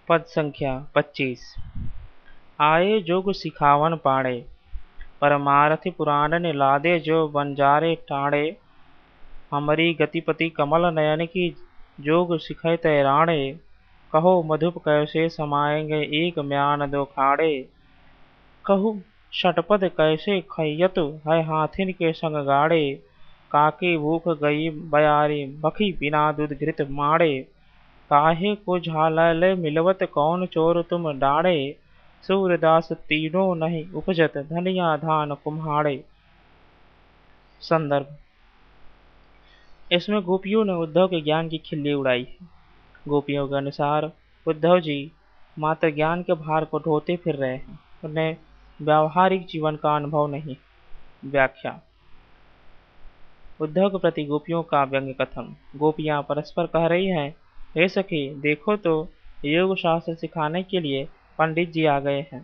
पद संख्या 25। आए जोग सिखावन पाड़े, परमारथ पुराण ने लादे जो बंजारे टाड़े। हमारी गतिपति कमल नयन की जोग सिखय तय राणे, कहो मधुप कैसे समाएंगे एक म्यान दो खाड़े। कहु षटपद कैसे खैयत है हाथिन के संग गाड़े, काके भूख गई बयारी बखी बिना दूध घृत माड़े। काहे को झालय मिलवत कौन चोर तुम डाड़े, सूरदास तीनों नहीं उपजत धनिया धान कुम्हाड़े। संदर्भ। इसमें गोपियों ने उद्धव के ज्ञान की खिल्ली उड़ाई है। गोपियों के अनुसार उद्धव जी मात्र ज्ञान के भार को ढोते फिर रहे हैं, उन्हें व्यावहारिक जीवन का अनुभव नहीं। व्याख्या। उद्धव के प्रति गोपियों का व्यंग्य कथन। गोपियां परस्पर कह रही हैं, हे सखी देखो तो योग शास्त्र सिखाने के लिए पंडित जी आ गए हैं।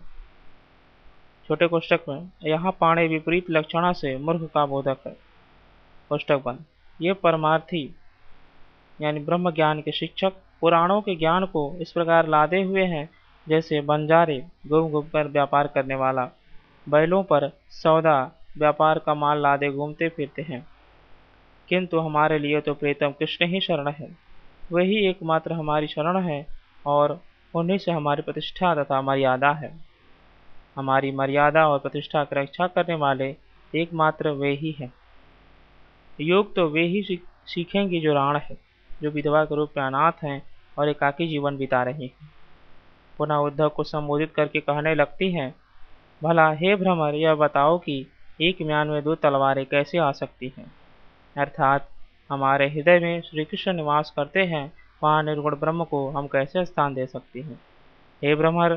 छोटे कोष्टक में यहाँ पाणे विपरीत लक्षणा से मूर्ख का बोधक है। कोष्टक बंद। ये परमार्थी यानी ब्रह्म ज्ञान के शिक्षक पुराणों के ज्ञान को इस प्रकार लादे हुए हैं जैसे बंजारे घूम पर व्यापार करने वाला बैलों पर सौदा व्यापार का माल लादे घूमते फिरते हैं। किंतु हमारे लिए तो प्रीतम कृष्ण ही शरण है, वही एकमात्र हमारी शरण है और उन्हीं से हमारी प्रतिष्ठा तथा मर्यादा है। हमारी मर्यादा और प्रतिष्ठा की रक्षा करने वाले एकमात्र वे ही हैं। योग तो वे ही सीखेंगे जो राण है, जो विधवा के रूप में अनाथ हैं और एकाकी जीवन बिता रही हैं। पुनः उद्धव को संबोधित करके कहने लगती हैं, भला हे भ्रमर यह बताओ कि एक म्यान में दो तलवारें कैसे आ सकती हैं। अर्थात हमारे हृदय में श्री कृष्ण निवास करते हैं, वहाँ निर्गुण ब्रह्म को हम कैसे स्थान दे सकती हैं। हे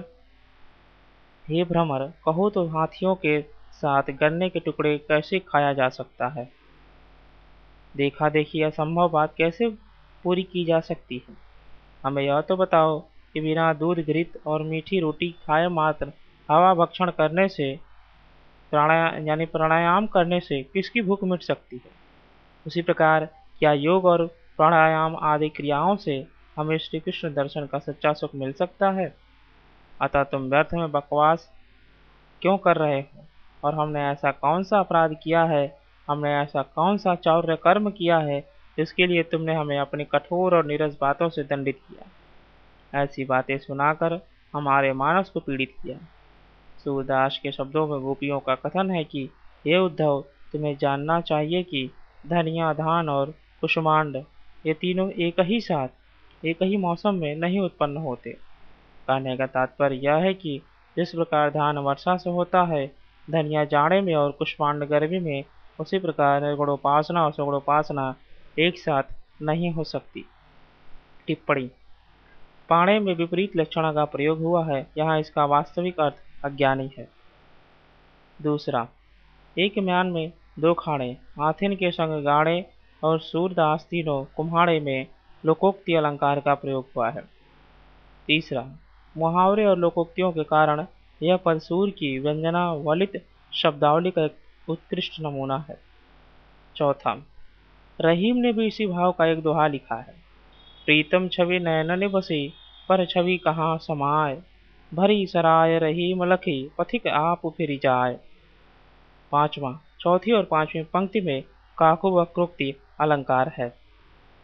भ्रमर कहो तो हाथियों के साथ गन्ने के टुकड़े कैसे खाया जा सकता है। देखा देखी असंभव बात कैसे पूरी की जा सकती है। हमें यह तो बताओ कि बिना दूध घृत और मीठी रोटी खाए मात्र हवा भक्षण करने से प्राणायाम करने से किसकी भूख मिट सकती है। उसी प्रकार क्या योग और प्राणायाम आदि क्रियाओं से हमें श्री कृष्ण दर्शन का सच्चा सुख मिल सकता है। अतः तुम व्यर्थ में बकवास क्यों कर रहे हो, और हमने ऐसा कौन सा अपराध किया है, हमने ऐसा कौन सा चौर्य कर्म किया है जिसके लिए तुमने हमें अपनी कठोर और नीरस बातों से दंडित किया, ऐसी बातें सुनाकर हमारे मानस को पीड़ित किया। सूरदास के शब्दों में गोपियों का कथन है कि हे उद्धव तुम्हें जानना चाहिए कि धनिया धान और कुष्मांड ये तीनों एक ही साथ एक ही मौसम में नहीं उत्पन्न होते। कहने का तात्पर्य यह है कि जिस प्रकार धान वर्षा से होता है, धनिया जाड़े में और कुष्मांड गर्मी में, उसी प्रकार निर्गुणोपासना और सगुणोपासना एक साथ नहीं हो सकती। टिप्पणी। पाणे में विपरीत लक्षणा का प्रयोग हुआ है, यहाँ इसका वास्तविक अर्थ अज्ञानी है। दूसरा, एक म्यान में दो खाड़े, हाथिन के संग गाड़े और सूरदास तीनों कुम्हाड़े में लोकोक्ति अलंकार का प्रयोग हुआ है। तीसरा, मुहावरे और लोकोक्तियों के कारण यह पद सूर की व्यंजना वलित शब्दावली का एक उत्कृष्ट नमूना है। चौथा, रहीम ने भी इसी भाव का एक दोहा लिखा है। प्रीतम छवि नयन बसी, पर छवि कहाँ समाए, भरी सराय रहीम लखी, पथिक आप फिर जाए। पांचवा, चौथी और पांचवी पंक्ति में काकु वक्रोक्ति अलंकार है।